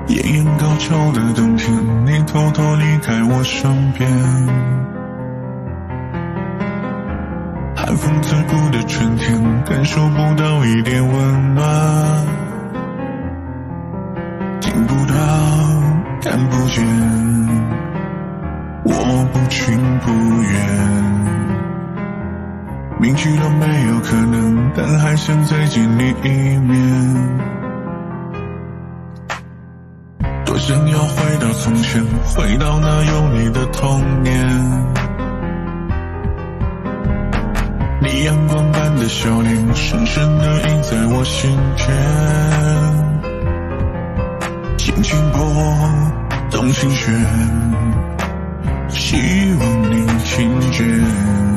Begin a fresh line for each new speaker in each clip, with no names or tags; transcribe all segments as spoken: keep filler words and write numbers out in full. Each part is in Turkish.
艳阳高照的冬天，你偷偷离开我身边。寒风刺骨的春天，感受不到一点温暖，听不到，看不见，我不情不愿。明知道没有可能，但还想再见你一面。多想要回到从前，回到那有你的童年。你阳光般的笑脸，深深地印在我心间。轻轻拨动心弦，希望你听见。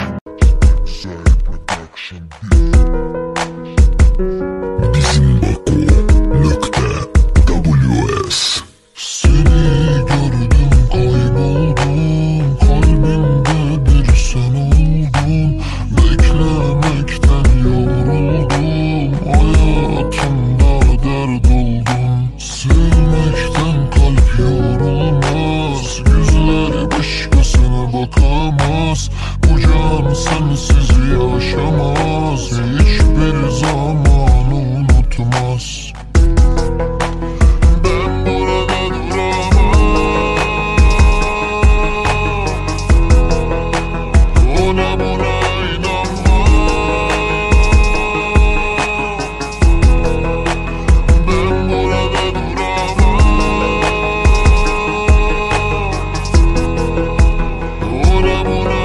Bu can sensiz yaşamaz, hiçbir zaman unutmaz. Ben burada duramam, ona buna inanmam. Ben burada duramam, ona buna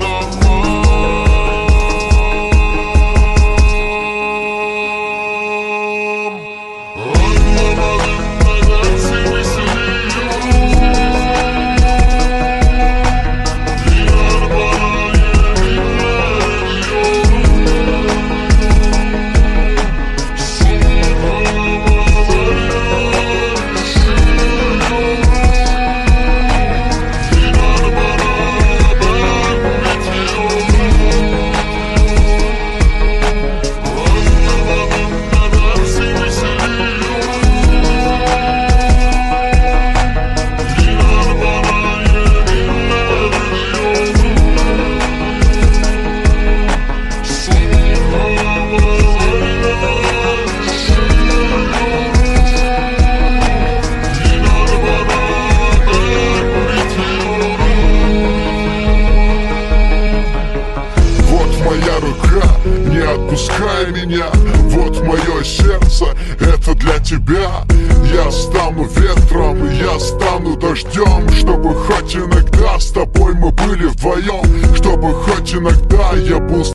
не отпускай меня, вот мое сердце, это для тебя. Я стану ветром, я стану дождем, чтобы хоть иногда с тобой мы были вдвоем, чтобы хоть иногда я был